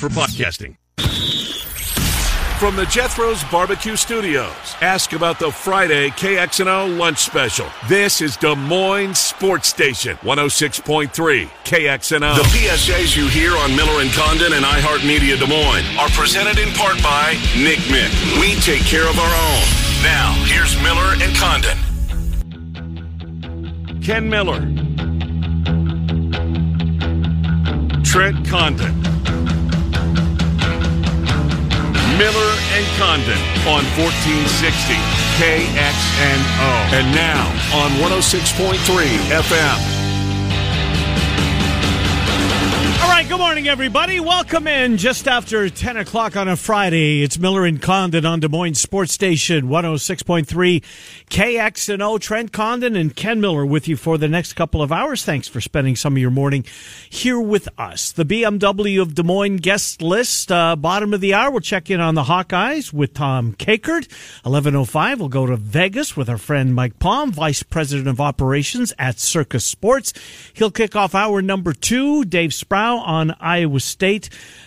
for podcasting. From the Jethro's Barbecue Studios, ask about the Friday KXNO lunch special. This is Des Moines Sports Station, 106.3 KXNO. The PSAs you hear on Miller and Condon and iHeartMedia Des Moines are presented in part by Nick Mick. We take care of our own. Now, here's Miller and Condon. Ken Miller. Trent Condon. Miller and Condon on 1460 KXNO. And now on 106.3 FM. All right, good morning, everybody. Welcome in just after 10 o'clock on a Friday. It's Miller and Condon on Des Moines Sports Station, 106.3 KXNO. Trent Condon and Ken Miller with you for the next couple of hours. Thanks for spending some of your morning here with us. The BMW of Des Moines guest list, bottom of the hour, we'll check in on the Hawkeyes with Tom Kakert. 11:05, we'll go to Vegas with our friend Mike Palm, Vice President of Operations at Circus Sports. He'll kick off hour number 2. Dave Sproul on Iowa State.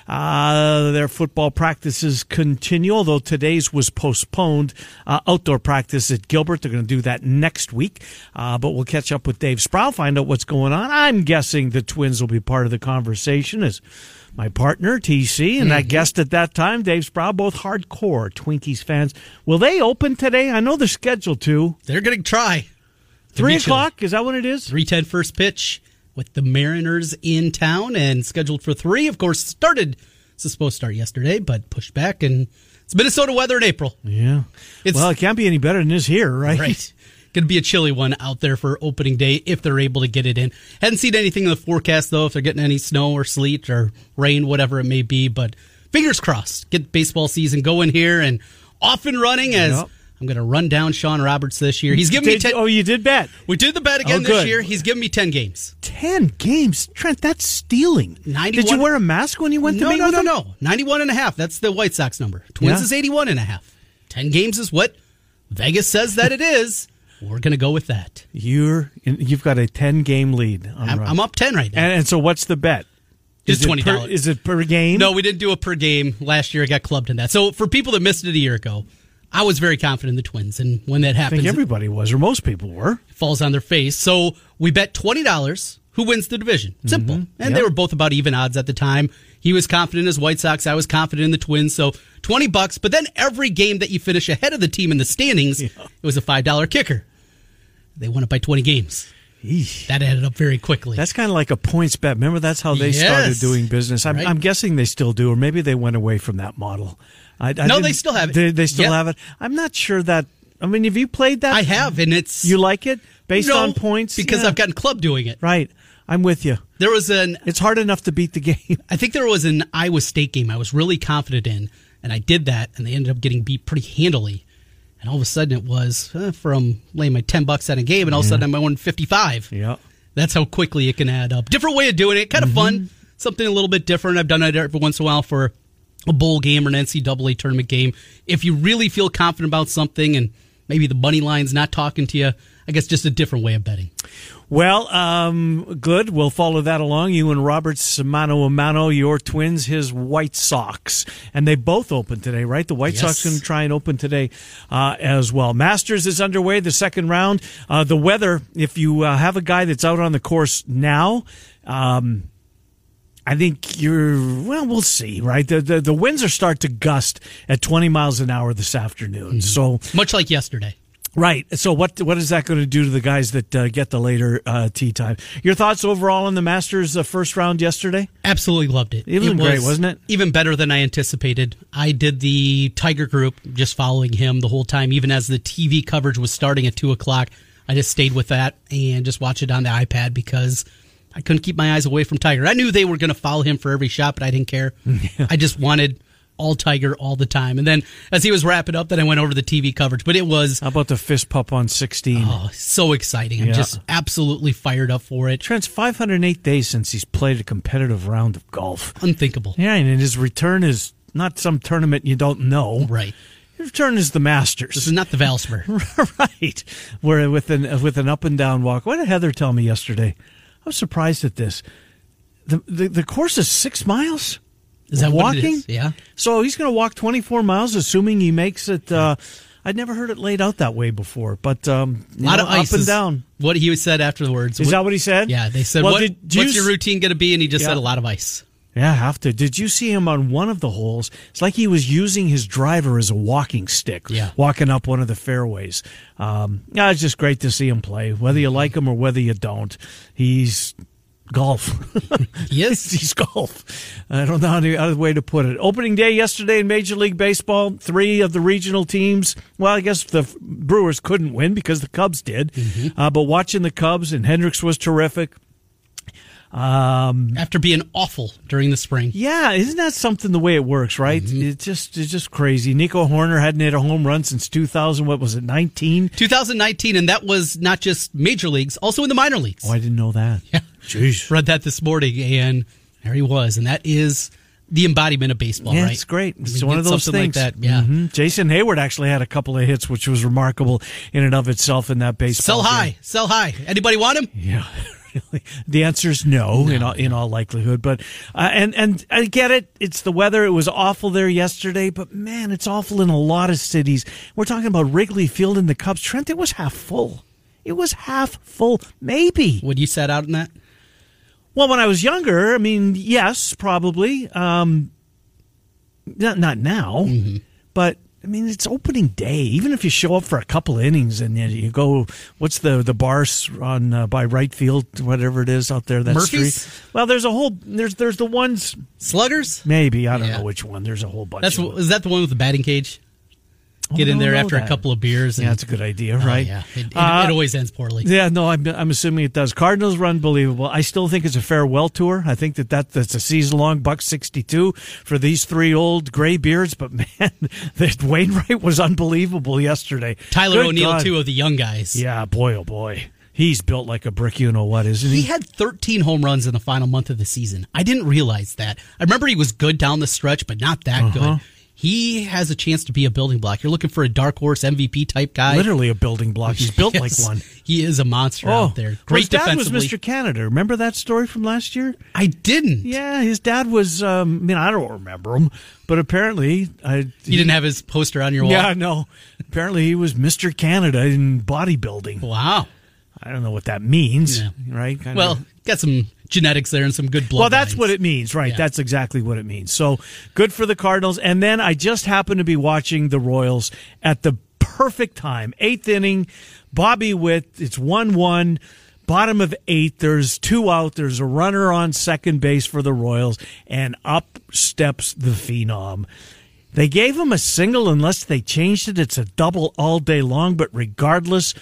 Their football practices continue, although today's was postponed. Outdoor practice at Gilbert. They're going to do that next week. But we'll catch up with Dave Sproul, find out what's going on. I'm guessing the Twins will be part of the conversation as my partner, TC, and that guest at that time, Dave Sproul, both hardcore Twinkies fans. Will they open today? I know they're scheduled to. They're going to try. 3 o'clock? Is that what it is? 3:10 first pitch with the Mariners in town and scheduled for 3. Of course, it's supposed to start yesterday, but pushed back, and it's Minnesota weather in April. Yeah. Well, it can't be any better than this here, right? Right. Going to be a chilly one out there for opening day if they're able to get it in. Hadn't seen anything in the forecast, though, if they're getting any snow or sleet or rain, whatever it may be, but fingers crossed. Get baseball season going here and off and running as... Yep. I'm going to run down Sean Roberts this year. He's giving me 10. Oh, you did bet? We did the bet again this year. He's giving me 10 games. 10 games? Trent, that's stealing. 91. Did you wear a mask when you went to meet with him? No. 91.5. That's the White Sox number. Twins is 81.5. 10 games is what Vegas says that it is. We're going to go with that. You've got a 10-game lead. I'm up 10 right now. And so what's the bet? Just $20. Is it per game? No, we didn't do a per game. Last year I got clubbed in that. So for people that missed it a year ago, I was very confident in the Twins, and when that happens... I think everybody was, or most people were. It falls on their face. So we bet $20 who wins the division. Simple. Mm-hmm. And they were both about even odds at the time. He was confident in his White Sox. I was confident in the Twins. So $20. But then every game that you finish ahead of the team in the standings, it was a $5 kicker. They won it by 20 games. Eesh. That added up very quickly. That's kind of like a points bet. Remember, that's how they started doing business. I'm guessing they still do, or maybe they went away from that model. No, they still have it. They still have it? I'm not sure that... I mean, have you played that? I have, and it's... You like it? Based on points? Because I've gotten club doing it. Right. I'm with you. It's hard enough to beat the game. I think there was an Iowa State game I was really confident in, and I did that, and they ended up getting beat pretty handily. And all of a sudden it was from laying my $10 on a game, and all of a sudden I won 55. Yeah. That's how quickly it can add up. Different way of doing it. Kind of fun. Something a little bit different. I've done it every once in a while for a bowl game or an NCAA tournament game. If you really feel confident about something and maybe the money line's not talking to you, I guess just a different way of betting. Well, good. We'll follow that along. You and Robert's mano a mano, your Twins, his White Sox. And they both open today, right? The White Sox going to try and open today as well. Masters is underway, the second round. The weather, if you have a guy that's out on the course now, I think we'll see, right? The winds are start to gust at 20 miles an hour this afternoon. So much like yesterday. Right. So what is that going to do to the guys that get the later tee time? Your thoughts overall on the Masters first round yesterday? Absolutely loved it. It was great, wasn't it? Even better than I anticipated. I did the Tiger Group, just following him the whole time, even as the TV coverage was starting at 2 o'clock. I just stayed with that and just watched it on the iPad because I couldn't keep my eyes away from Tiger. I knew they were going to follow him for every shot, but I didn't care. Yeah. I just wanted all Tiger all the time. And then as he was wrapping up, then I went over the TV coverage. But it was... How about the fist pump on 16? Oh, so exciting. I'm just absolutely fired up for it. Trent's 508 days since he's played a competitive round of golf. Unthinkable. Yeah, and his return is not some tournament you don't know. Right. His return is the Masters. This is not the Valspar. Right. Where with an up and down walk. What did Heather tell me yesterday? I was surprised at this. The course is 6 miles? Is that walking? what it is? Yeah. So he's going to walk 24 miles, assuming he makes it. I'd never heard it laid out that way before, but a lot of ice up and down. What he said afterwards. Is that what he said? Yeah, they said, well, what's your routine going to be? And he just said a lot of ice. Yeah, have to. Did you see him on one of the holes? It's like he was using his driver as a walking stick, walking up one of the fairways. It's just great to see him play, whether you like him or whether you don't. He's golf. Yes. He's golf. I don't know any other way to put it. Opening day yesterday in Major League Baseball, 3 of the regional teams. Well, I guess the Brewers couldn't win because the Cubs did. But watching the Cubs, and Hendricks was terrific. After being awful during the spring. Yeah, isn't that something the way it works, right? It's just crazy. Nico Horner hadn't hit a home run since 2000, what was it, 19? 2019, and that was not just major leagues, also in the minor leagues. Oh, I didn't know that. Yeah. Jeez. Read that this morning, and there he was, and that is the embodiment of baseball, right? It's great. It's one of those things. Like that, yeah. Jason Hayward actually had a couple of hits, which was remarkable in and of itself in that baseball game. Sell high. Anybody want him? Yeah. The answer is no. In all likelihood, but and I get it. It's the weather. It was awful there yesterday, but man, it's awful in a lot of cities. We're talking about Wrigley Field and the Cubs. Trent, it was half full. It was half full, maybe. Would you sat out in that? Well, when I was younger, I mean, yes, probably. Not now, but. I mean, it's opening day. Even if you show up for a couple innings and you go, what's the bars on by right field, whatever it is out there, that Murphy's? street. Well, there's a whole there's the ones Sluggers. Maybe I don't know which one. There's a whole bunch. Is that the one with the batting cage? Get in there after a couple of beers. And, that's a good idea, right? Yeah, it always ends poorly. Yeah, no, I'm assuming it does. Cardinals were unbelievable. I still think it's a farewell tour. I think that's a season-long $162 for these 3 old gray beards. But man, Wainwright was unbelievable yesterday. Tyler O'Neill, too, of the young guys. Yeah, boy, oh boy. He's built like a brick, you know what, isn't he? He had 13 home runs in the final month of the season. I didn't realize that. I remember he was good down the stretch, but not that good. He has a chance to be a building block. You're looking for a dark horse MVP type guy. Literally a building block. He's built like one. He is a monster out there. Great defensively. His dad was Mr. Canada. Remember that story from last year? I didn't. Yeah, his dad was, I don't remember him, but apparently... He didn't have his poster on your wall? Yeah, no. Apparently he was Mr. Canada in bodybuilding. Wow. I don't know what that means, right? Got some genetics there and some good blood. Well, that's what it means, right? Yeah. That's exactly what it means. So good for the Cardinals. And then I just happened to be watching the Royals at the perfect time. 8th inning, Bobby Witt. It's 1-1. Bottom of 8. There's 2 out. There's a runner on second base for the Royals, and up steps the Phenom. They gave him a single unless they changed it. It's a double all day long, but regardless,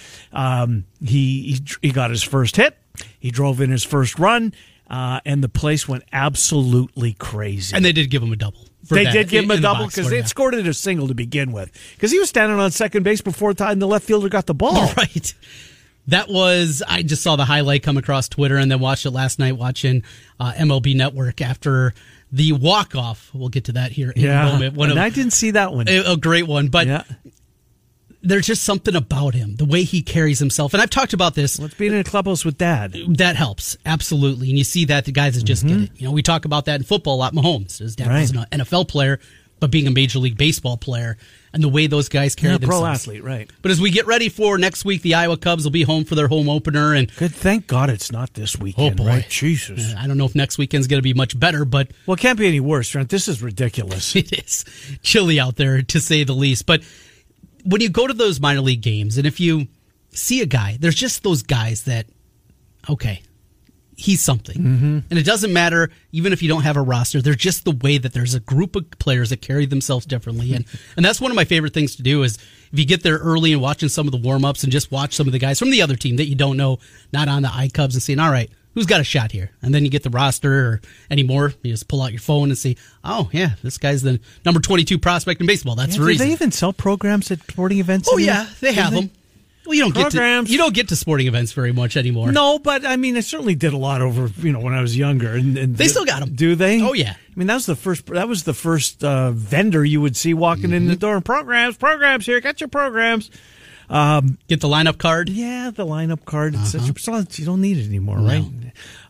he got his first hit. He drove in his first run, and the place went absolutely crazy. And they did give him a double. They did give him a double because they had scored it a single to begin with. Because he was standing on second base before the left fielder got the ball. Right. That was, I just saw the highlight come across Twitter and then watched it last night watching MLB Network after the walk-off. We'll get to that here in a moment. I didn't see that one. A great one, but there's just something about him, the way he carries himself. And I've talked about this. Let's be in a clubhouse with Dad. That helps, absolutely. And you see that the guys that just get it. You know, we talk about that in football a lot. Mahomes, his dad was an NFL player, but being a Major League Baseball player, and the way those guys carry themselves. Pro athlete, right. But as we get ready for next week, the Iowa Cubs will be home for their home opener. And good, thank God it's not this weekend. Oh, boy. Right? Jesus. I don't know if next weekend's going to be much better, but... Well, it can't be any worse, Trent. This is ridiculous. It is chilly out there, to say the least. But when you go to those minor league games, and if you see a guy, there's just those guys that, okay, he's something. And it doesn't matter, even if you don't have a roster, they're just the way that there's a group of players that carry themselves differently. And that's one of my favorite things to do is if you get there early and watching some of the warm-ups and just watch some of the guys from the other team that you don't know, not on the iCubs, and saying, all right, who's got a shot here? And then you get the roster or anymore, you just pull out your phone and see, oh, yeah, this guy's the number 22 prospect in baseball. That's the reason. Do they even sell programs at sporting events? Oh, yeah, they have them. Well, you don't get to sporting events very much anymore. No, but I mean, I certainly did a lot over when I was younger, and they still got them. Do they? Oh yeah. I mean, that was the first vendor you would see walking in the door. Programs here. Got your programs. Get the lineup card. Yeah, the lineup card. You don't need it anymore, right?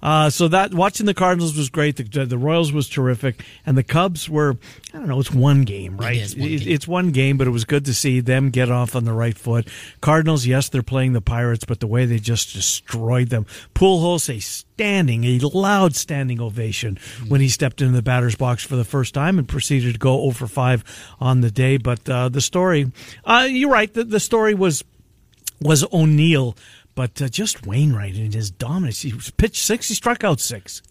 So that watching the Cardinals was great. The Royals was terrific, and the Cubs were, I don't know, it's one game, right? It's one game, but it was good to see them get off on the right foot. Cardinals, yes, they're playing the Pirates, but the way they just destroyed them. Pujols, a loud standing ovation when he stepped into the batter's box for the first time and proceeded to go 0 for 5 on the day. But the story, you're right, the story was O'Neill. But just Wainwright and his dominance. He pitched 6, he struck out 6.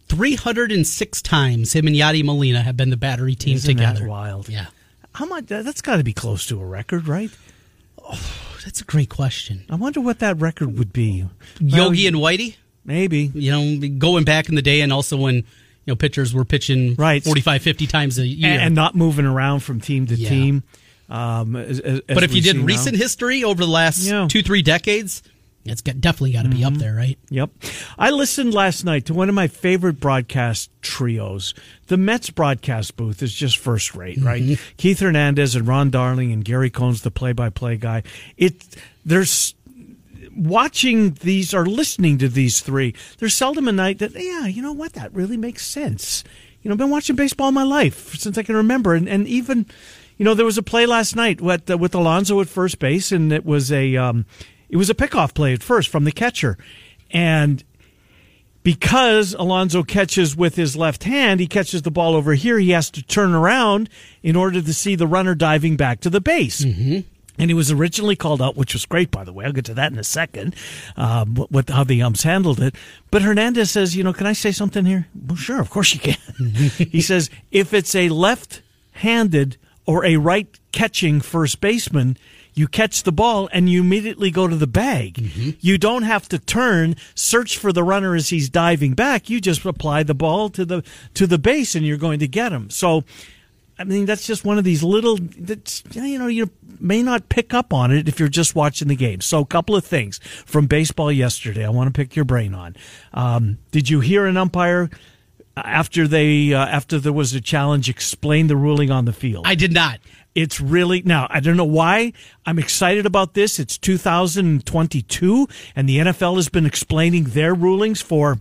306 times him and Yadi Molina have been the battery team together. That's wild. Yeah. How much? That's got to be close to a record, right? Oh, that's a great question. I wonder what that record would be. Yogi and Whitey? Maybe. Going back in the day, and also when pitchers were pitching 45, 50 times a year. And not moving around from team to team. But if you did recent history over the last 2-3 decades, it's definitely got to be up there, right? Yep. I listened last night to one of my favorite broadcast trios. The Mets broadcast booth is just first rate, right? Keith Hernandez and Ron Darling and Gary Cohn's the play-by-play guy. There's watching these or listening to these three. There's seldom a night that, you know what, that really makes sense. I've been watching baseball all my life since I can remember, and even, there was a play last night with Alonso at first base, and it was a pickoff play at first from the catcher. And because Alonso catches with his left hand, he catches the ball over here. He has to turn around in order to see the runner diving back to the base. And he was originally called out, which was great, by the way. I'll get to that in a second, how the umps handled it. But Hernandez says, can I say something here? Well, sure, of course you can. He says, if it's a left-handed or a right-catching first baseman, you catch the ball and you immediately go to the bag. You don't have to turn, search for the runner as he's diving back. You just apply the ball to the base and you're going to get him. So, I mean, that's just one of these little, you may not pick up on it if you're just watching the game. So a couple of things from baseball yesterday I want to pick your brain on. Did you hear an umpire after there was a challenge explain the ruling on the field? I did not. It's really, now, I don't know why I'm excited about this. It's 2022, and the NFL has been explaining their rulings for,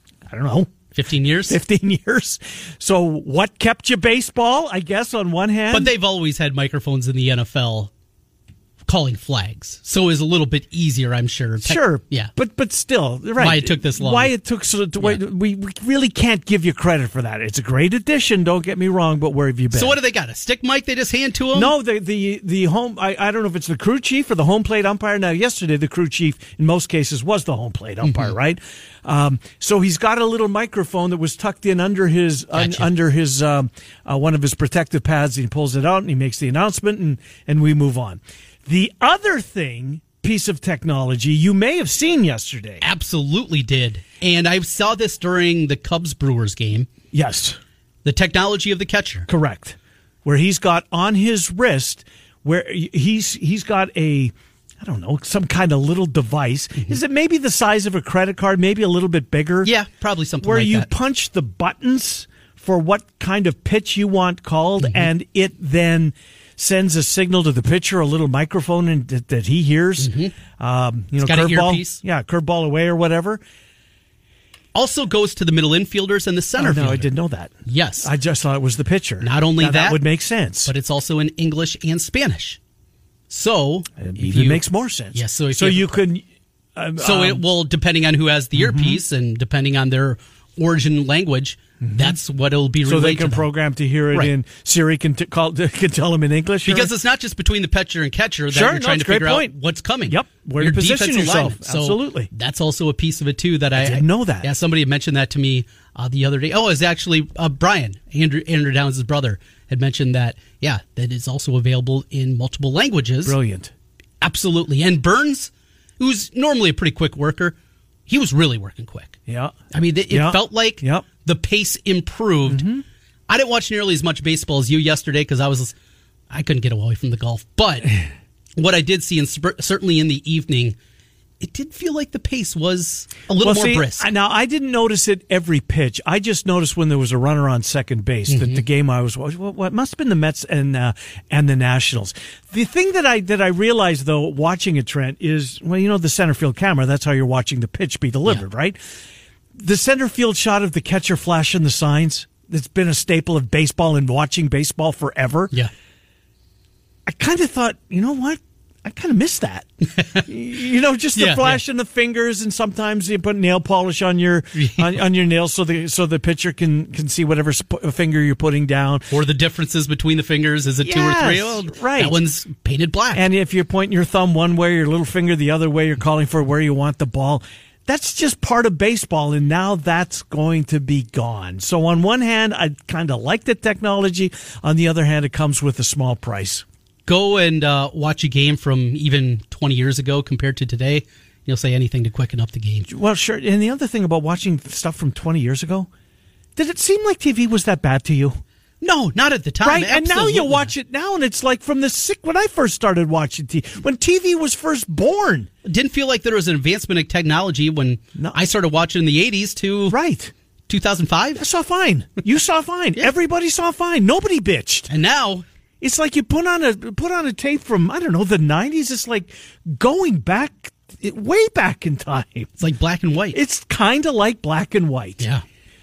15 years? 15 years. So what kept you baseball, I guess, on one hand? But they've always had microphones in the NFL calling flags. So it was a little bit easier, I'm sure. Sure. Yeah. But still, right. Why it took this long. Why it took we really can't give you credit for that. It's a great addition, don't get me wrong, but where have you been? So what do they got? A stick mic they just hand to him? No, the home, I don't know if it's the crew chief or the home plate umpire. Now, yesterday, the crew chief, in most cases, was the home plate umpire, right? So he's got a little microphone that was tucked in under his, one of his protective pads. He pulls it out and he makes the announcement and we move on. The other piece of technology you may have seen yesterday. Absolutely did. And I saw this during the Cubs-Brewers game. Yes. The technology of the catcher. Correct. Where he's got on his wrist, where he's got some kind of little device. Is it maybe the size of a credit card, maybe a little bit bigger? Yeah, probably something like that. Where you punch the buttons for what kind of pitch you want called, and it then sends a signal to the pitcher, a little microphone that he hears. It's got an earpiece. Yeah, curveball away or whatever. Also goes to the middle infielders and the center fielder. No, I didn't know that. Yes. I just thought it was the pitcher. Not only that would make sense. But it's also in English and Spanish. So it even makes more sense. Yes, so you could. It will, depending on who has the earpiece and depending on their origin language, that's what it'll be relayed. So they can program to hear it in Siri can tell them in English. Because it's not just between the pitcher and catcher that you're trying to figure out what's coming. Yep, where to position yourself. Absolutely, that's also a piece of it too. That I didn't know that. Yeah, somebody had mentioned that to me the other day. Oh, it was actually Brian Andrew Downs' brother had mentioned that. Yeah, that is also available in multiple languages. Brilliant, absolutely. And Burns, who's normally a pretty quick worker, he was really working quick. Yeah, I mean, it felt like the pace improved. I didn't watch nearly as much baseball as you yesterday because I couldn't get away from the golf. But what I did see, and certainly in the evening, it did feel like the pace was a little more brisk. Now, I didn't notice it every pitch. I just noticed when there was a runner on second base that the game I was watching, it must have been the Mets and the Nationals. The thing that I realized, though, watching it, Trent, is, the center field camera, that's how you're watching the pitch be delivered, right? the center field shot of the catcher flashing the signs, that's been a staple of baseball and watching baseball forever. Yeah. I kind of thought, you know what? I kind of miss that. Just the flashing the fingers, and sometimes you put nail polish on your on your nails so the pitcher can see whatever finger you're putting down. Or the differences between the fingers. Is it 2 or 3? Well, right. That one's painted black. And if you're pointing your thumb one way, your little finger the other way, you're calling for where you want the ball. That's just part of baseball, and now that's going to be gone. So on one hand, I kind of like the technology. On the other hand, it comes with a small price. Go and watch a game from even 20 years ago compared to today. You'll say anything to quicken up the game. Well, sure. And the other thing about watching stuff from 20 years ago, did it seem like TV was that bad to you? No, not at the time. Right, Absolutely. and now you watch it now, and it's like from when I first started watching TV, when TV was first born. It didn't feel like there was an advancement in technology when I started watching in the 80s to 2005. I saw fine. You saw fine. Yeah. Everybody saw fine. Nobody bitched. And now... It's like you put on a tape from, I don't know, the 90s. It's like going back, way back in time. It's like black and white. It's kind of like black and white. Yeah.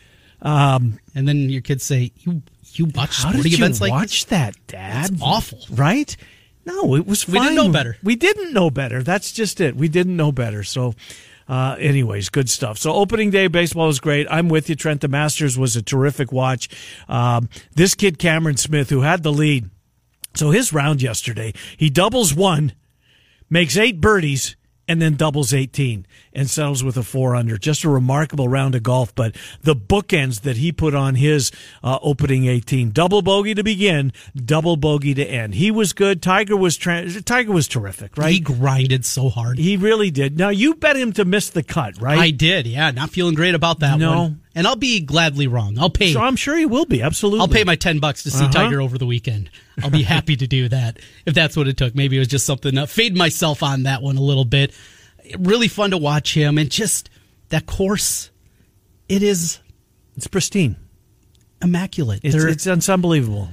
And then your kids say, you watch sporting events like this? How did you watch that, Dad? It's awful. Right? No, it was fine. We didn't know better. We didn't know better. That's just it. We didn't know better. So, anyways, good stuff. So opening day baseball was great. I'm with you, Trent. The Masters was a terrific watch. This kid, Cameron Smith, who had the lead. So his round yesterday, he doubles 1, makes 8 birdies, and then doubles 18 and settles with a 4-under. Just a remarkable round of golf, but the bookends that he put on his opening 18. Double bogey to begin, double bogey to end. He was good. Tiger was terrific, right? He grinded so hard. He really did. Now, you bet him to miss the cut, right? I did, yeah. Not feeling great about that one. And I'll be gladly wrong. I'll pay. So I'm sure he will be, absolutely. I'll pay my $10 to see Tiger over the weekend. I'll be happy to do that if that's what it took. Maybe it was just something to fade myself on that one a little bit. Really fun to watch him, and just that course, it's pristine. Immaculate. It's unbelievable.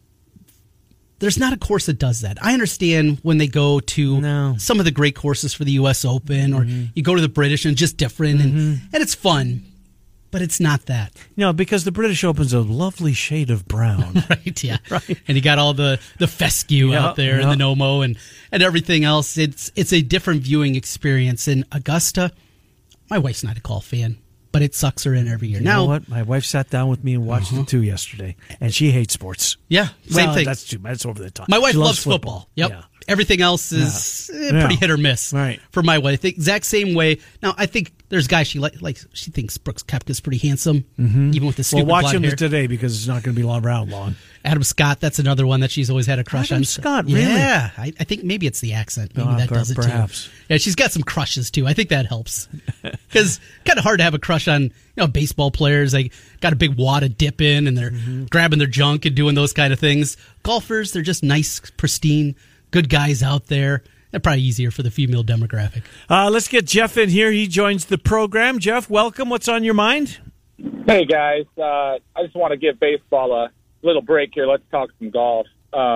There's not a course that does that. I understand when they go to some of the great courses for the U.S. Open, or you go to the British and it's just different, and it's fun. But it's not that. No, because the British Open's a lovely shade of brown. Right, yeah. Right. And you got all the fescue out there and the Nomo and everything else. It's a different viewing experience. In Augusta, my wife's not a golf fan, but it sucks her in every year. You know what? My wife sat down with me and watched it too yesterday, and she hates sports. Yeah, same thing. That's too bad. It's over the top. My wife loves football. Yep. Yeah. Everything else is pretty hit or miss for my wife. The exact same way. Now, I think there's guys she likes. She thinks Brooks Koepka's pretty handsome, even with the stupid blonde hair. Well, watch him today because it's not going to be around long. Adam Scott, that's another one that she's always had a crush on. Adam Scott, really? Yeah, I think maybe it's the accent. Maybe that does it perhaps. too. Yeah, she's got some crushes too. I think that helps because kind of hard to have a crush on baseball players. They got a big wad of dip in and they're grabbing their junk and doing those kind of things. Golfers, they're just nice, pristine, good guys out there. They're probably easier for the female demographic. Let's get Jeff in here. He joins the program. Jeff, welcome. What's on your mind? Hey, guys. I just want to give baseball a little break here. Let's talk some golf.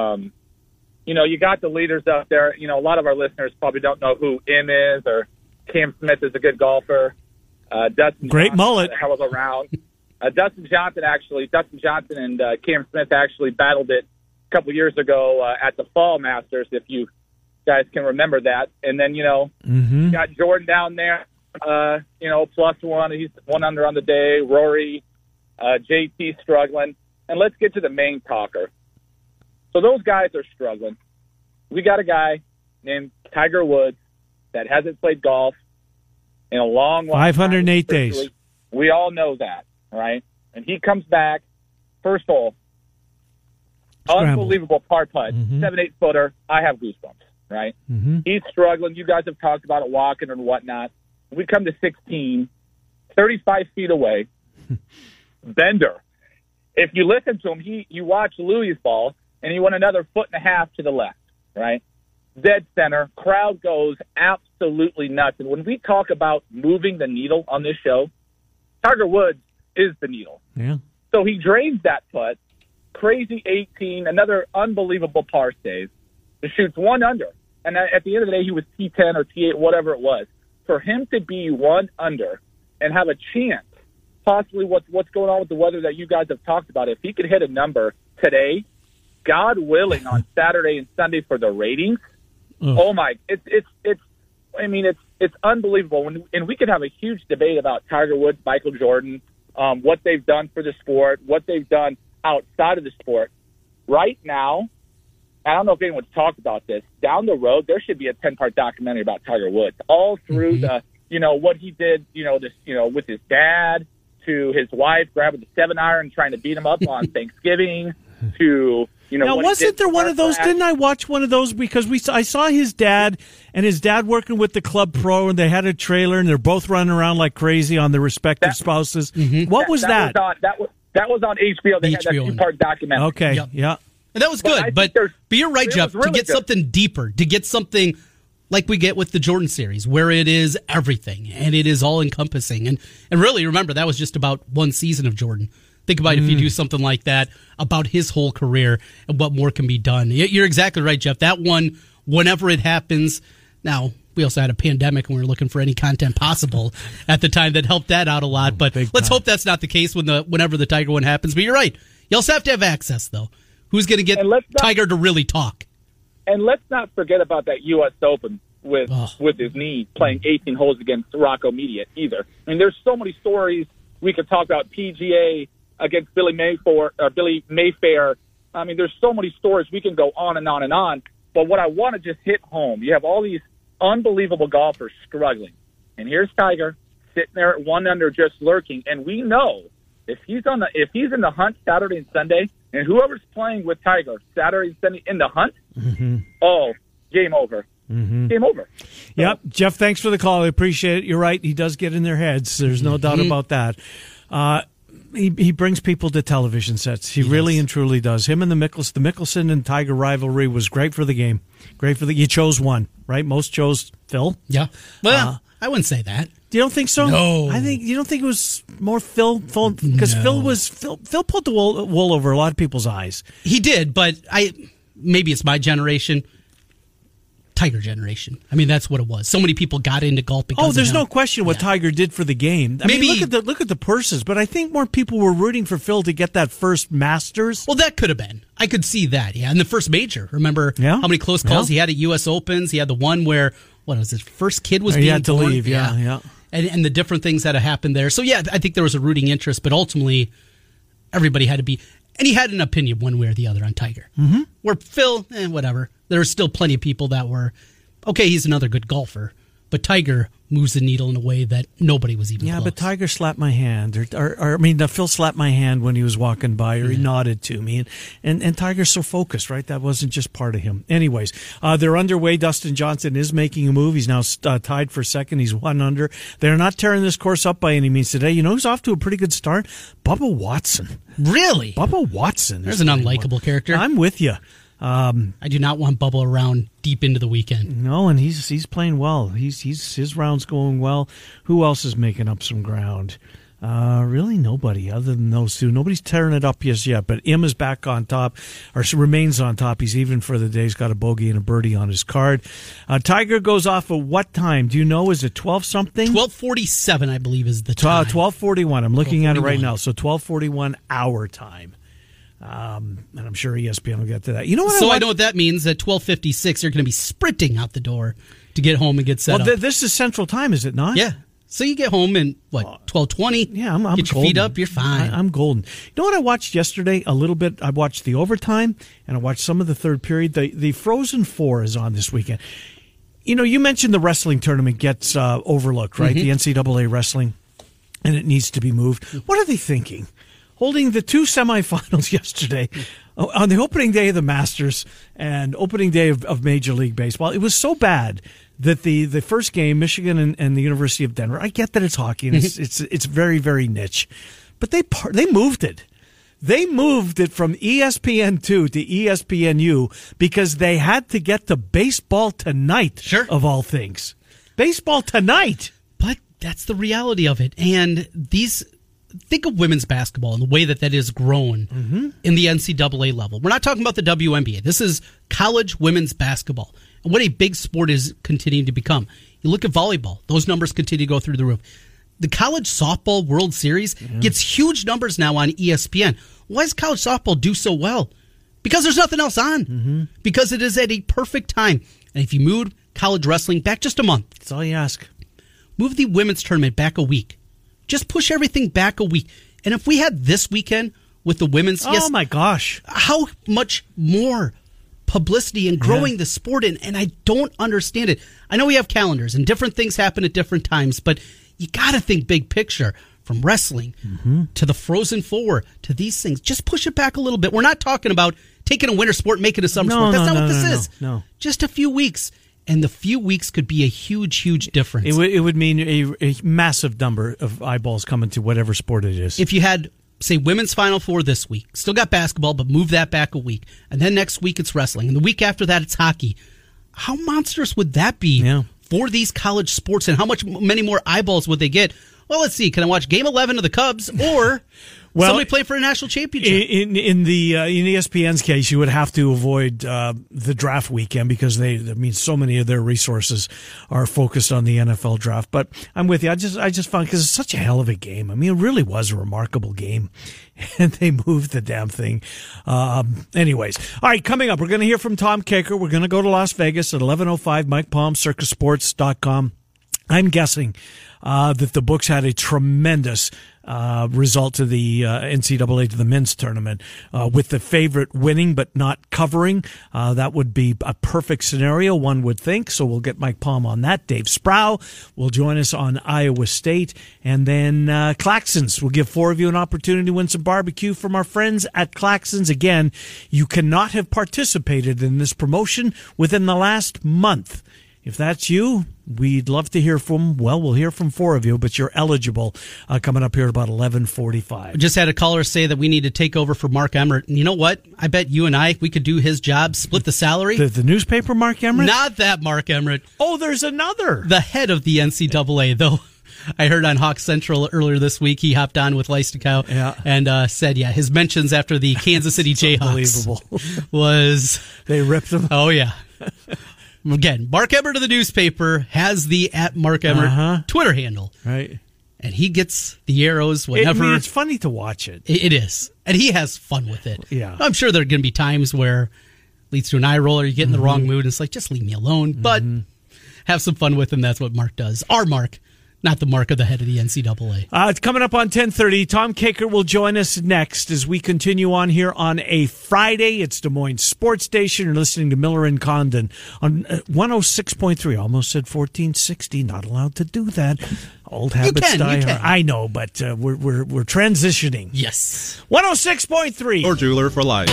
You got the leaders out there. A lot of our listeners probably don't know who M is, or Cam Smith is a good golfer. Dustin Great Johnson mullet. had a hell of a round. Dustin Johnson and Cam Smith actually battled it a couple years ago at the Fall Masters, if you guys can remember that. And then, you got Jordan down there, +1. He's 1 under on the day. Rory, JT struggling. And let's get to the main talker. So those guys are struggling. We got a guy named Tiger Woods that hasn't played golf in a long 508 days. We all know that, right? And he comes back, first hole, unbelievable par putt, 7-8 footer. I have goosebumps, right? He's struggling. You guys have talked about it, walking and whatnot. We come to 16, 35 feet away, bender. If you listen to him, you watch Louis' ball, and he went another 1.5 feet to the left, right? Dead center. Crowd goes absolutely nuts. And when we talk about moving the needle on this show, Tiger Woods is the needle. Yeah. So he drains that putt, crazy 18, another unbelievable par save. He shoots 1 under. And at the end of the day, he was T10 or T8, whatever it was. For him to be 1 under and have a chance possibly what's going on with the weather that you guys have talked about, if he could hit a number today, God willing, on Saturday and Sunday for the ratings, oh my, it's unbelievable. And we could have a huge debate about Tiger Woods, Michael Jordan, what they've done for the sport, what they've done outside of the sport. Right now, I don't know if anyone's talked about this. Down the road, there should be a 10-part documentary about Tiger Woods, all through the, what he did, with his dad, to his wife grabbing the 7-iron, trying to beat him up on Thanksgiving, to now, wasn't there one of those? Didn't I watch one of those? Because I saw his dad working with the Club Pro, and they had a trailer, and they're both running around like crazy on their respective spouses. What was that? That was on HBO. They had that 2-part documentary. Okay, yeah. And that was good, but you're right, Jeff, really to get something deeper, to get something like we get with the Jordan series, where it is everything, and it is all-encompassing. And really, remember, that was just about one season of Jordan. Think about if you do something like that about his whole career and what more can be done. You're exactly right, Jeff. That one, whenever it happens, now, we also had a pandemic and we were looking for any content possible at the time that helped that out a lot. But let's hope that's not the case whenever the Tiger one happens. But you're right. You also have to have access, though. Who's going to get Tiger to really talk? And let's not forget about that U.S. Open with his knee playing 18 holes against Rocco Mediate either. I mean, there's so many stories we could talk about. PGA against Billy Mayfair. I mean, there's so many stories. We can go on and on and on. But what I want to just hit home, you have all these unbelievable golfers struggling. And here's Tiger sitting there at 1 under just lurking. And we know if he's in the hunt Saturday and Sunday, and whoever's playing with Tiger Saturday and Sunday in the hunt, game over. Game over. So, yep. Jeff, thanks for the call. I appreciate it. You're right. He does get in their heads. There's no doubt about that. He brings people to television sets. He really and truly does. Him and the Mickelson and Tiger rivalry was great for the game. You chose one, right? Most chose Phil. Yeah. Well, I wouldn't say that. You don't think so? No. You don't think it was more Phil? Because Phil pulled the wool over a lot of people's eyes. He did, but maybe it's my generation. Tiger generation. I mean, that's what it was. So many people got into golf because there's no question what Tiger did for the game. I mean, look at the purses, but I think more people were rooting for Phil to get that first Masters. Well, that could have been. I could see that, and the first major. Remember how many close calls he had at U.S. Opens? He had the one where, his first kid was being to born. Leave, yeah. And the different things that have happened there. So, I think there was a rooting interest, but ultimately, everybody had to be, and he had an opinion one way or the other on Tiger. Mm-hmm. Where Phil, whatever. There are still plenty of people that were, he's another good golfer, but Tiger moves the needle in a way that nobody was even close. Yeah, but Tiger slapped my hand, Phil slapped my hand when he was walking by, or he nodded to me, and Tiger's so focused, right? That wasn't just part of him. Anyways, they're underway. Dustin Johnson is making a move. He's now tied for second. He's 1 under. They're not tearing this course up by any means today. You know who's off to a pretty good start? Bubba Watson. Really? Bubba Watson. There's an unlikable character. I'm with you. I do not want Bubba around deep into the weekend. No, and he's playing well. His round's going well. Who else is making up some ground? Really nobody other than those two. Nobody's tearing it up just yet, but Im is back on top, or remains on top. He's even for the day. He's got a bogey and a birdie on his card. Tiger goes off at what time? Do you know? Is it 12-something? 12:47, I believe, is the time. 12:41. I'm looking at it right now. So 12:41 our time. And I'm sure ESPN will get to that. You know what? So I know what that means. At 12:56, you're going to be sprinting out the door to get home and get set up. Well, this is Central Time, is it not? Yeah. So you get home in, 12:20? Yeah, I'm get your feet up, you're fine. I'm golden. You know what I watched yesterday a little bit? I watched the overtime, and I watched some of the third period. The Frozen Four is on this weekend. You know, you mentioned the wrestling tournament gets overlooked, right? The NCAA wrestling, and it needs to be moved. What are they thinking? Holding the two semifinals yesterday on the opening day of the Masters and opening day of Major League Baseball. It was so bad that the first game, Michigan and the University of Denver, I get that it's hockey and it's very, very niche, but they moved it. They moved it from ESPN2 to ESPNU because they had to get to Baseball Tonight, of all things. Baseball Tonight. But that's the reality of it. And think of women's basketball and the way that has grown in the NCAA level. We're not talking about the WNBA. This is college women's basketball. And what a big sport is continuing to become. You look at volleyball. Those numbers continue to go through the roof. The college softball World Series gets huge numbers now on ESPN. Why does college softball do so well? Because there's nothing else on. Because it is at a perfect time. And if you move college wrestling back just a month. That's all you ask. Move the women's tournament back a week. Just push everything back a week. And if we had this weekend with the women's... Oh, my gosh. How much more publicity and growing the sport in? And I don't understand it. I know we have calendars and different things happen at different times, but you got to think big picture. From wrestling to the Frozen Four to these things. Just push it back a little bit. We're not talking about taking a winter sport and making it a summer sport. That's not what this is. No. Just a few weeks. And the few weeks could be a huge, huge difference. It would mean a massive number of eyeballs coming to whatever sport it is. If you had, say, women's Final Four this week, still got basketball, but move that back a week. And then next week it's wrestling. And the week after that it's hockey. How monstrous would that be for these college sports? And how many more eyeballs would they get? Well, let's see. Can I watch Game 11 of the Cubs or somebody play for a national championship? In ESPN's case, you would have to avoid the draft weekend because so many of their resources are focused on the NFL draft. But I'm with you. I just found because it's such a hell of a game. I mean, it really was a remarkable game, and they moved the damn thing. Anyways, all right. Coming up, we're going to hear from Tom Kakert. We're going to go to Las Vegas at 11:05. Mike Palm, CircusSports.com. I'm guessing that the books had a tremendous result to the NCAA, to the men's tournament, with the favorite winning but not covering. That would be a perfect scenario, one would think. So we'll get Mike Palm on that. Dave Sproul will join us on Iowa State. And then Claxons. We'll give four of you an opportunity to win some barbecue from our friends at Claxons. Again, you cannot have participated in this promotion within the last month. If that's you, we'd love to hear we'll hear from four of you, but you're eligible coming up here at about 11:45. Just had a caller say that we need to take over for Mark Emmert. And you know what? I bet you and we could do his job, split the salary. The newspaper Mark Emmert? Not that Mark Emmert. Oh, there's another. The head of the NCAA, though. I heard on Hawk Central earlier this week, he hopped on with Leistikow and said, his mentions after the Kansas City Jayhawks was... They ripped him? Oh, yeah. Again, Mark Emmert of the newspaper has the @MarkEmmert Twitter handle. Right. And he gets the arrows whenever. It's funny to watch it. It is. And he has fun with it. Yeah. I'm sure there are going to be times where it leads to an eye roll or you get in the wrong mood and it's like, just leave me alone. But have some fun with him. That's what Mark does. Our Mark. Not the Mark of the head of the NCAA. It's coming up on 10:30. Tom Kakert will join us next as we continue on here on a Friday. It's Des Moines Sports Station. You're listening to Miller and Condon on 106.3. Almost said 1460. Not allowed to do that. Old habits die hard. I know, but we're transitioning. Yes. 106.3. Your jeweler for life.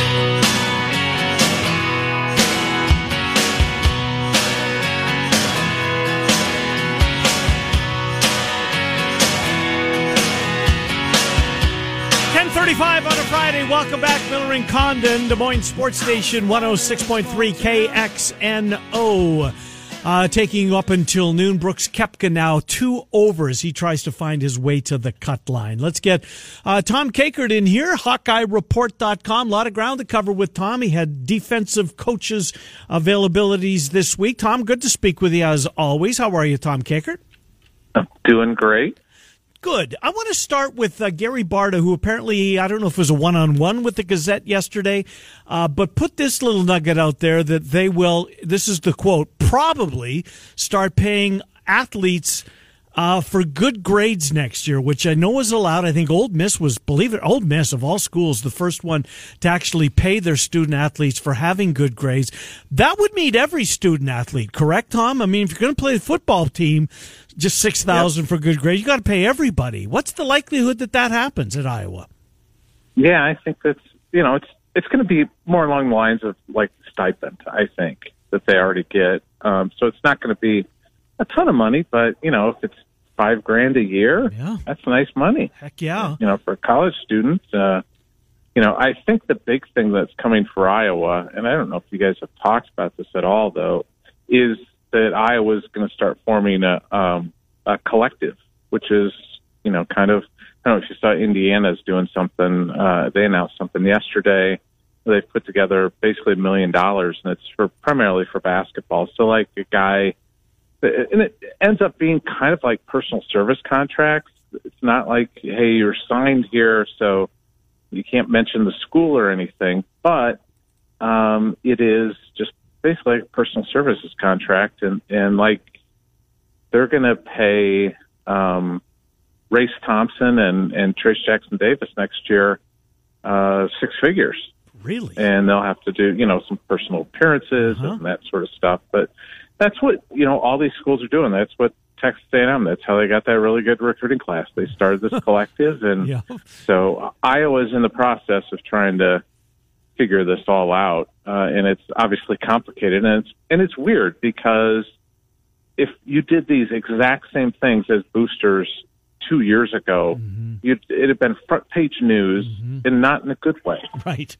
10:35 on a Friday. Welcome back, Miller and Condon, Des Moines Sports Station 106.3 KXNO. Taking you up until noon. Brooks Koepka now 2 over as he tries to find his way to the cut line. Let's get Tom Kakert in here, HawkeyeReport.com. A lot of ground to cover with Tom. He had defensive coaches availabilities this week. Tom, good to speak with you as always. How are you, Tom Kakert? I'm doing great. Good. I want to start with Gary Barta, who apparently, I don't know if it was a one-on-one with the Gazette yesterday, but put this little nugget out there that they will, this is the quote, probably start paying athletes for good grades next year, which I know is allowed. I think Ole Miss was, believe it, Ole Miss of all schools, the first one to actually pay their student athletes for having good grades. That would mean every student athlete, correct, Tom? I mean, if you're going to play the football team, just $6,000 for good grades, you got to pay everybody. What's the likelihood that happens at Iowa? Yeah, I think that's, it's going to be more along the lines of like stipend, I think, that they already get. So it's not going to be a ton of money, but, if it's $5,000 a year, that's nice money. Heck yeah. For a college student, I think the big thing that's coming for Iowa, and I don't know if you guys have talked about this at all, though, is that Iowa's going to start forming a collective, which is, kind of, I don't know if you saw Indiana's doing something. They announced something yesterday. They've put together basically $1 million, and it's primarily for basketball. So like a guy and it ends up being kind of like personal service contracts. It's not like, hey, you're signed here, so you can't mention the school or anything, but it is just basically a personal services contract, and like they're going to pay Race Thompson and Trace Jackson Davis next year 6 figures. Really? And they'll have to do, some personal appearances and that sort of stuff. But that's what, all these schools are doing. That's what Texas A&M, that's how they got that really good recruiting class. They started this collective, and so Iowa's in the process of trying to figure this all out, and it's obviously complicated, and it's weird because if you did these exact same things as boosters 2 years ago, it'd have been front page news, and not in a good way. Right.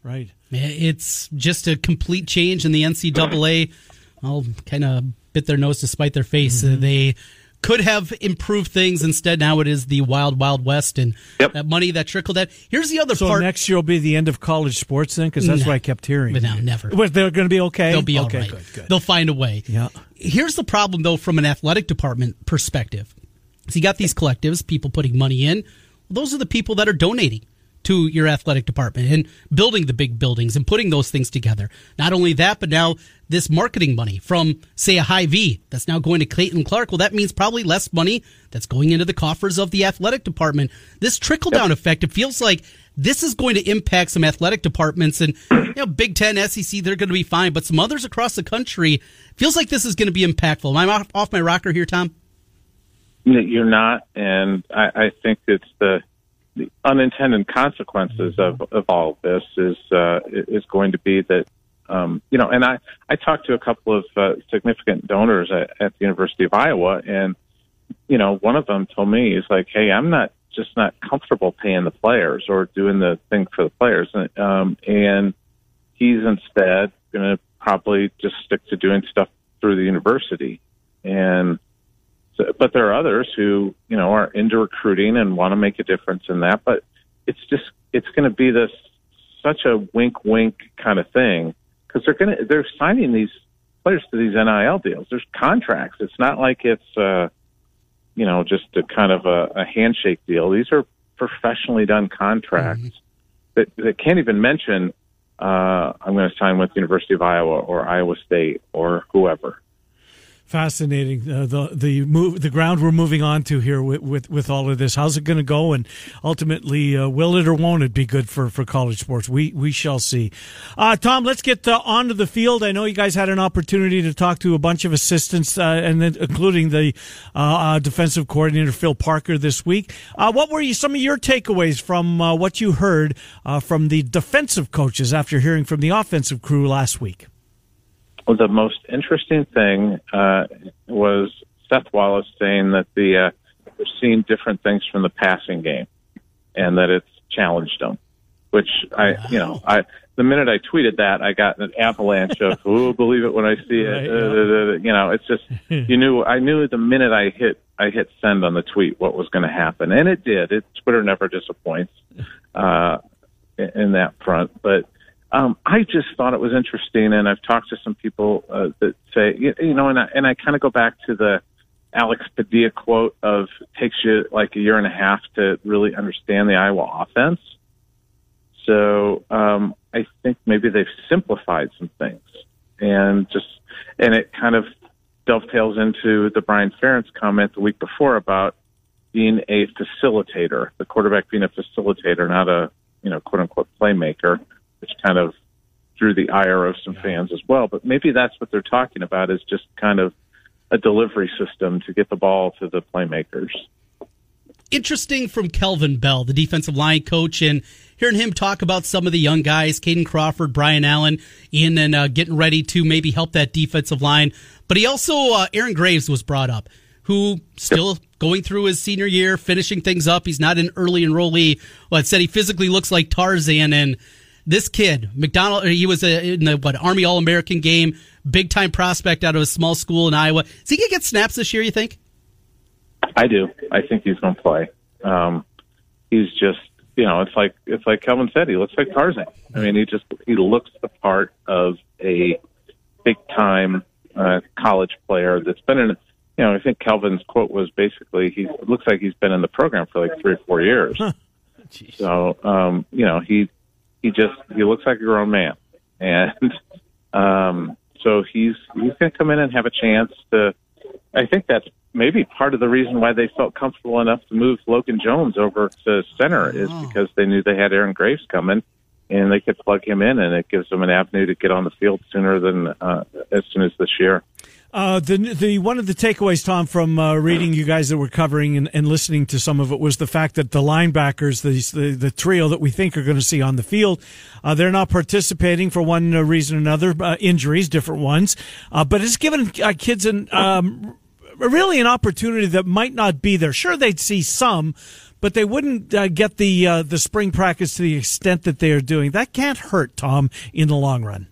It's just a complete change, and the NCAA, I'll kind of bit their nose to spite their face. They could have improved things. Instead, now it is the wild, wild west, and that money that trickled out. Here's the other part. So next year will be the end of college sports then? Because that's what I kept hearing. But no, never. But they're going to be okay? They'll be all right. Good. They'll find a way. Yeah. Here's the problem, though, from an athletic department perspective. So you got these collectives, people putting money in. Well, those are the people that are donating to your athletic department and building the big buildings and putting those things together. Not only that, but now this marketing money from, say, a Hy-Vee that's now going to Caitlin Clark. Well, that means probably less money that's going into the coffers of the athletic department. This trickle-down effect, it feels like this is going to impact some athletic departments. And Big Ten, SEC, they're going to be fine. But some others across the country, feels like this is going to be impactful. Am I off my rocker here, Tom? You're not, and I think it's the unintended consequences of all of this is going to be that, and I talked to a couple of significant donors at the University of Iowa, and, one of them told me, he's like, hey, I'm not comfortable paying the players or doing the thing for the players. And he's instead going to probably just stick to doing stuff through the university. But there are others who, are into recruiting and want to make a difference in that. But it's going to be such a wink kind of thing, because they're signing these players to these NIL deals. There's contracts. It's not like it's, just a kind of a handshake deal. These are professionally done contracts that can't even mention, I'm going to sign with the University of Iowa or Iowa State or whoever. Fascinating. The ground we're moving on to here with all of this. How's it going to go? And ultimately, will it or won't it be good for college sports? We shall see. Tom, let's get onto the field. I know you guys had an opportunity to talk to a bunch of assistants, and then including the defensive coordinator Phil Parker this week. What were some of your takeaways from what you heard from the defensive coaches after hearing from the offensive crew last week? Well, the most interesting thing was Seth Wallace saying that they're seeing different things from the passing game, and that it's challenged them. Which the minute I tweeted that, I got an avalanche of "Oh, believe it when I see it." Right, it's just I knew the minute I hit send on the tweet what was going to happen, and it did. Twitter never disappoints in that front, but. I just thought it was interesting, and I've talked to some people that say, and I kind of go back to the Alex Padilla quote of takes you like a year and a half to really understand the Iowa offense. So I think maybe they've simplified some things, and it kind of dovetails into the Brian Ferentz comment the week before about being a facilitator, the quarterback being a facilitator, not a quote unquote playmaker, which kind of drew the ire of some fans as well. But maybe that's what they're talking about, is just kind of a delivery system to get the ball to the playmakers. Interesting from Kelvin Bell, the defensive line coach, and hearing him talk about some of the young guys, Caden Crawford, Brian Allen, in and getting ready to maybe help that defensive line. But he also, Aaron Graves was brought up, who still going through his senior year, finishing things up. He's not an early enrollee. Well, it said he physically looks like Tarzan, and this kid, McDonald, he was in the Army All-American game, big-time prospect out of a small school in Iowa. Is he going to get snaps this year, you think? I do. I think he's going to play. He's just, it's like Kelvin said, he looks like Tarzan. I mean, he looks the part of a big-time college player that's been in. I think Kelvin's quote was basically, it looks like he's been in the program for like 3 or 4 years. So, he looks like a grown man. And so he's going to come in and have a chance to, I think that's maybe part of the reason why they felt comfortable enough to move Logan Jones over to center is because they knew they had Aaron Graves coming and they could plug him in, and it gives them an avenue to get on the field sooner than as soon as this year. The one of the takeaways, Tom, from reading you guys that were covering and listening to some of it was the fact that the linebackers, the trio that we think are going to see on the field, they're not participating for one reason or another, injuries, different ones. But it's given kids really an opportunity that might not be there. Sure, they'd see some, but they wouldn't get the spring practice to the extent that they are doing. That can't hurt, Tom, in the long run.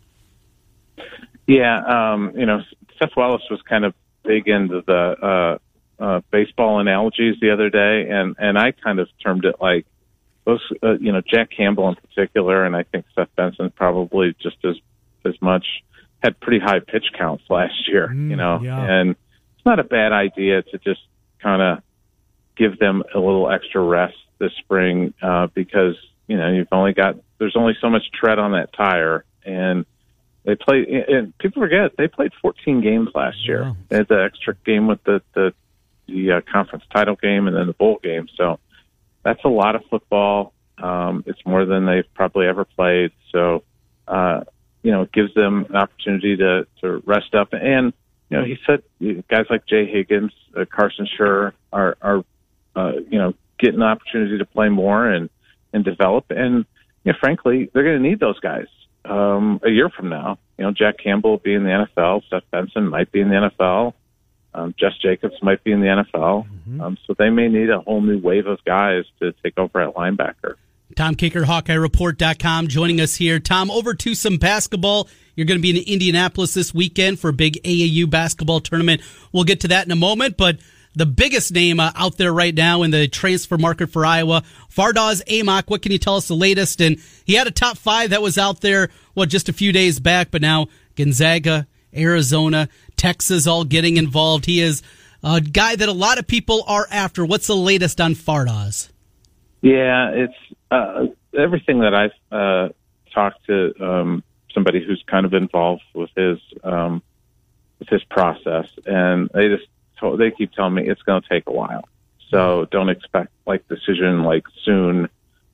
Yeah, Seth Wallace was kind of big into the baseball analogies the other day, and I kind of termed it like those, Jack Campbell in particular, and I think Seth Benson probably just as much, had pretty high pitch counts last year, and it's not a bad idea to just kind of give them a little extra rest this spring because, there's only so much tread on that tire, and they played, and people forget, they played 14 games last year. Wow. They had the extra game with the conference title game and then the bowl game. So that's a lot of football. It's more than they've probably ever played. So, it gives them an opportunity to rest up. And, he said guys like Jay Higgins, Carson Schur are getting the opportunity to play more and develop. And, frankly, they're going to need those guys. A year from now, Jack Campbell will be in the NFL. Seth Benson might be in the NFL. Jess Jacobs might be in the NFL. Mm-hmm. So they may need a whole new wave of guys to take over at linebacker. Tom Kicker, HawkeyeReport.com, joining us here. Tom, over to some basketball. You're going to be in Indianapolis this weekend for a big AAU basketball tournament. We'll get to that in a moment, but the biggest name out there right now in the transfer market for Iowa, Fardaws Aimaq. What can you tell us the latest? And he had a top 5 that was out there, just a few days back, but now Gonzaga, Arizona, Texas all getting involved. He is a guy that a lot of people are after. What's the latest on Fardaws? Yeah, it's everything that I've talked to somebody who's kind of involved with his process, and they keep telling me it's going to take a while. So don't expect decision soon.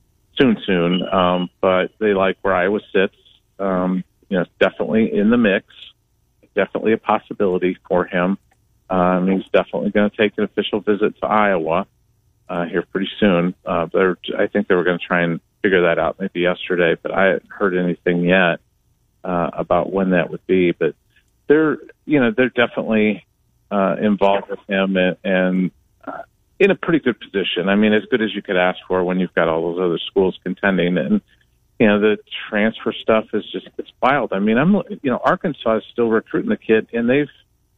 But they like where Iowa sits. It's definitely in the mix. Definitely a possibility for him. He's definitely going to take an official visit to Iowa here pretty soon. I think they were going to try and figure that out maybe yesterday, but I haven't heard anything yet about when that would be. But they're definitely involved with him and in a pretty good position. I mean, as good as you could ask for when you've got all those other schools contending. And, the transfer stuff is just, it's wild. I mean, Arkansas is still recruiting the kid, and they're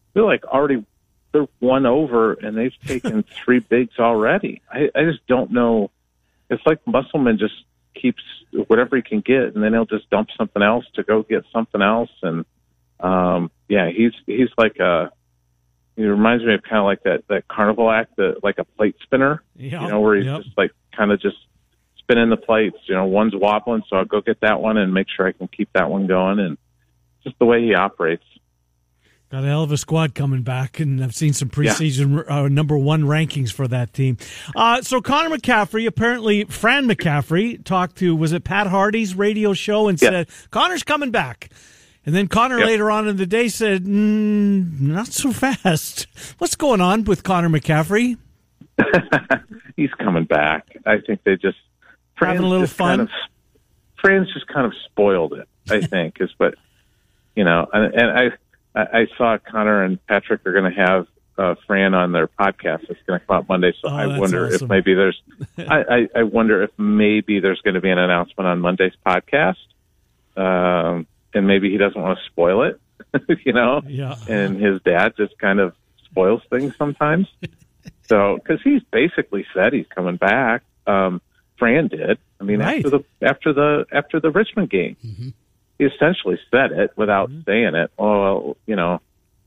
one over, and they've taken 3 bigs already. I just don't know. It's like Musselman just keeps whatever he can get, and then he'll just dump something else to go get something else. And, he's like he reminds me of kind of like that carnival act, like a plate spinner, where he's just kind of just spinning the plates. One's wobbling, so I'll go get that one and make sure I can keep that one going. And just the way he operates. Got a hell of a squad coming back, and I've seen some preseason number 1 rankings for that team. So Connor McCaffrey, apparently Fran McCaffrey talked to, was it Pat Hardy's radio show, and said, Connor's coming back. And then Connor later on in the day said, not so fast. What's going on with Connor McCaffrey? He's coming back. I think they just... Having a little fun? Fran's just kind of spoiled it, I think, is what... And I saw Connor and Patrick are going to have Fran on their podcast. It's going to come out Monday, so I wonder if maybe there's... I wonder if maybe there's going to be an announcement on Monday's podcast. And maybe he doesn't want to spoil it, and his dad just kind of spoils things sometimes. So, because he's basically said he's coming back. Fran did. I mean, after the Richmond game, he essentially said it without saying it. Oh, well,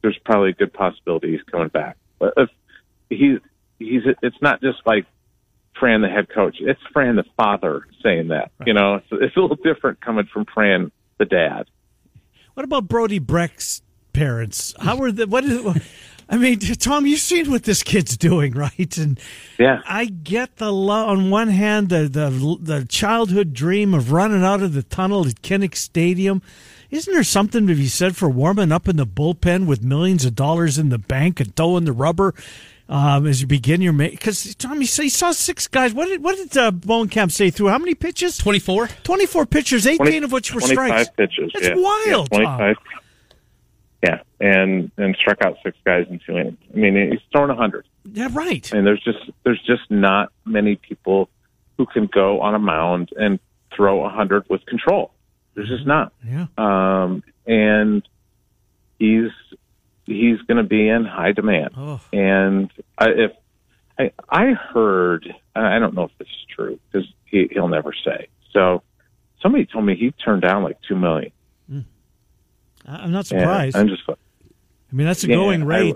there's probably a good possibility he's coming back. But if it's not just like Fran, the head coach. It's Fran, the father, saying that. Right. You know, it's a little different coming from Fran, the dad. What about Brody Brecht's parents? How are the? What is? I mean, Tom, you've seen what this kid's doing, right? And yeah, I get the love. On one hand, the childhood dream of running out of the tunnel at Kinnick Stadium. Isn't there something to be said for warming up in the bullpen with millions of dollars in the bank and throwing the rubber as you begin your because Tom, he saw 6 guys. What did Bowenkamp say through how many pitches? 24 pitches, 18 of which were 25 strikes. pitches. That's yeah. wild. Yeah, 25. Tom. Yeah, and struck out 6 guys in 2 innings. I mean, he's throwing 100. Yeah, right. And there's just not many people who can go on a mound and throw 100 with control. There's just not. Yeah. And he's going to be in high demand. Oh. And I heard, I don't know if this is true because he'll never say. So somebody told me he turned down like $2 million. I'm not surprised. I'm just. I mean, that's a going rate.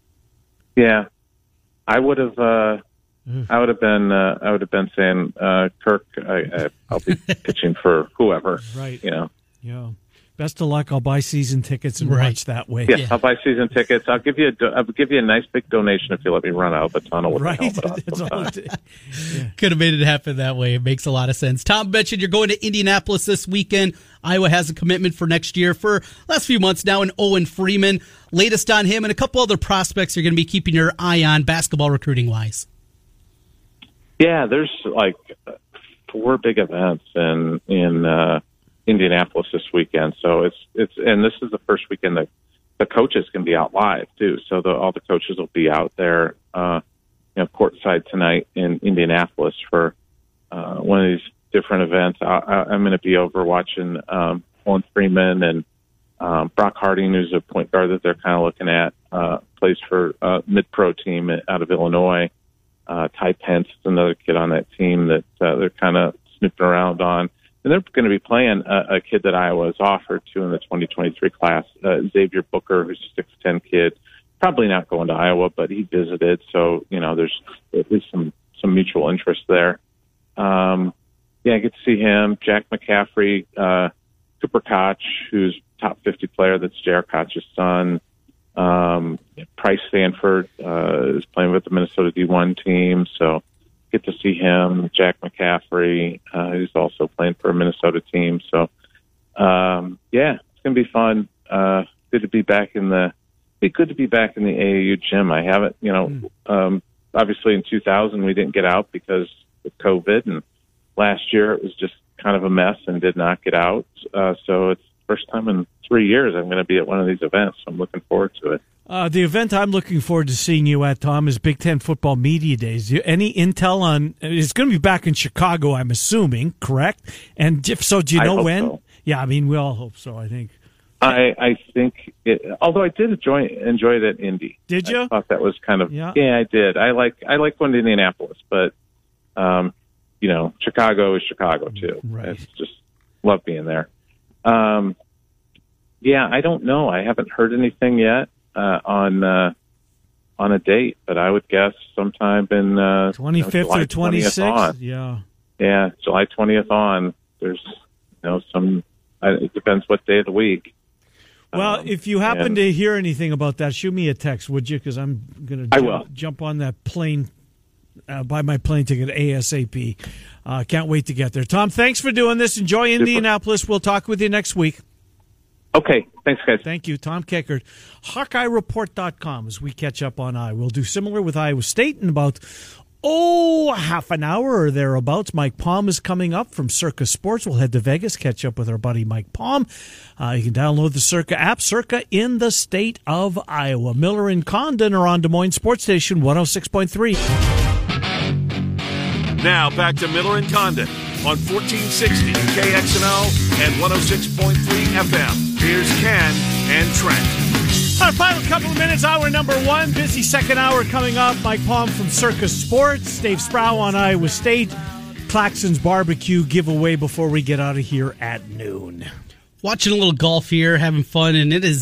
I would have. I would have been saying, Kirk, I'll be pitching for whoever. Right. You know. Yeah. Best of luck. I'll buy season tickets and watch that way. Yeah, I'll buy season tickets. I'll give you a nice big donation if you let me run out of the tunnel with right. the helmet on. That's all Could have made it happen that way. It makes a lot of sense. Tom mentioned you're going to Indianapolis this weekend. Iowa has a commitment for next year for the last few months now in Owen Freeman. Latest on him and a couple other prospects you're going to be keeping your eye on basketball recruiting-wise. Yeah, there's like 4 big events in Indianapolis this weekend. So it's and this is the first weekend that the coaches can be out live too. So all the coaches will be out there, courtside tonight in Indianapolis for one of these different events. I'm going to be over watching Owen Freeman and Brock Harding, who's a point guard that they're kind of looking at, plays for mid-pro team out of Illinois. Ty Pence is another kid on that team that they're kind of snooping around on. And they're going to be playing a kid that Iowa has offered to in the 2023 class, Xavier Booker, who's a 6'10" kid. Probably not going to Iowa, but he visited. So, there's at least some mutual interest there. I get to see him. Jack McCaffrey, Cooper Koch, who's top 50 player. That's J.R. Koch's son. Price Stanford is playing with the Minnesota D1 team, so get to see him. Jack McCaffrey, who's also playing for a Minnesota team. So, it's going to be fun. Good to be back in the AAU gym. I haven't, obviously in 2000 we didn't get out because of COVID, and last year it was just kind of a mess and did not get out. So it's the first time in 3 years I'm going to be at one of these events. So I'm looking forward to it. The event I'm looking forward to seeing you at, Tom, is Big Ten Football Media Days. Any intel on? It's going to be back in Chicago, I'm assuming, correct? And if so, do you know when? So. Yeah, I mean, we all hope so. I think. I think. Although I did enjoy it at Indy. Did you? I thought that was kind of. Yeah, I did. I like going to Indianapolis, but Chicago is Chicago too. Right. It's just love being there. I don't know. I haven't heard anything yet. On a date, but I would guess sometime in 25th or 26th. Yeah, July 20th on. There's some. It depends what day of the week. Well, if you happen to hear anything about that, shoot me a text, would you? Because I'm going to jump on that plane, buy my plane ticket ASAP. Can't wait to get there. Tom, thanks for doing this. Enjoy Indianapolis. We'll talk with you next week. Okay. Thanks, guys. Thank you. Tom Kickert, HawkeyeReport.com as we catch up on Iowa. We'll do similar with Iowa State in about, half an hour or thereabouts. Mike Palm is coming up from Circa Sports. We'll head to Vegas, catch up with our buddy Mike Palm. You can download the Circa app. Circa in the state of Iowa. Miller and Condon are on Des Moines Sports Station 106.3. Now back to Miller and Condon on 1460 KXNO and 106.3 FM. Here's Ken and Trent. Our final couple of minutes, hour number 1. Busy second hour coming up. Mike Palm from Circa Sports. Dave Sproul on Iowa State. Claxon's Barbecue giveaway before we get out of here at noon. Watching a little golf here, having fun, and it is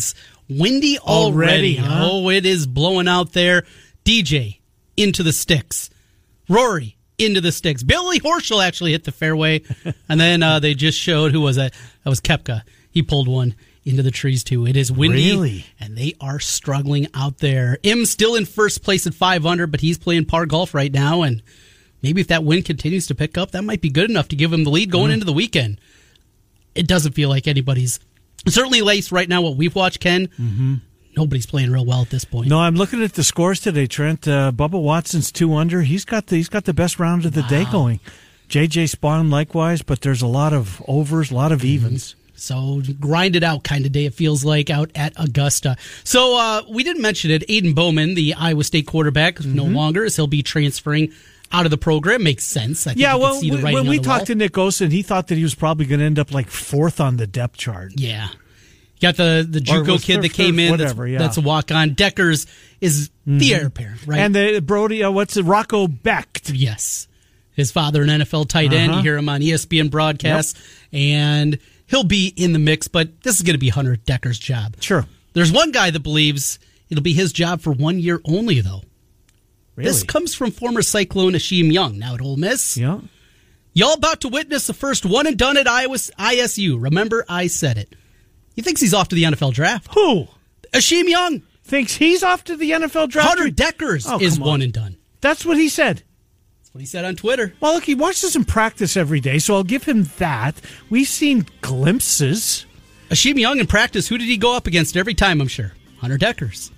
Windy already. Huh? Oh, it is blowing out there. DJ into the sticks. Rory into the sticks. Billy Horschel actually hit the fairway. And then they just showed, who was that? That was Koepka. He pulled one into the trees too. It is windy. Really? And they are struggling out there. Im still in first place at 5 under, but he's playing par golf right now. And maybe if that wind continues to pick up, that might be good enough to give him the lead going into the weekend. It doesn't feel like anybody's, certainly at least right now what we've watched, Ken, nobody's playing real well at this point. No, I'm looking at the scores today, Trent. Bubba Watson's 2 under. He's got the best round of the day going. JJ Spawn likewise, but there's a lot of overs, a lot of evens. So grind it out kind of day it feels like out at Augusta. So we didn't mention it. Aiden Bowman, the Iowa State quarterback, no longer, as he'll be transferring out of the program. Makes sense. I think Yeah, you well, can see the writing when on we the talked wall. to Nick Osen, he thought that he was probably going to end up like 4th on the depth chart. Yeah. You got the JUCO was kid that third, came in. whatever, that's a walk-on. Deckers is the heir apparent, right? And the Brody, Rocco Becht. Yes. His father, an NFL tight end. You hear him on ESPN broadcasts. And he'll be in the mix, but this is going to be Hunter Decker's job. Sure. There's one guy that believes it'll be his job for 1 year only, though. Really? This comes from former Cyclone Akeem Young, now at Ole Miss. Yeah. Y'all about to witness the first one and done at ISU. Remember, I said it. He thinks he's off to the NFL draft. Who? Akeem Young. Thinks he's off to the NFL draft? Hunter Deckers is come on. one and done. That's what he said. That's what he said on Twitter. Well, look, he watches him practice every day, so I'll give him that. We've seen glimpses. Akeem Young in practice, who did he go up against every time, I'm sure? Hunter Deckers.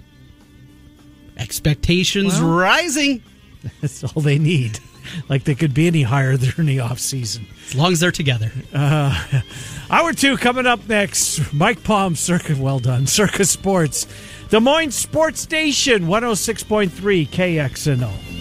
Expectations rising. That's all they need. Like they could be any higher during the offseason. As long as they're together. Hour 2 coming up next. Mike Palm, well done, Circa Sports. Des Moines Sports Station, 106.3 KXNO.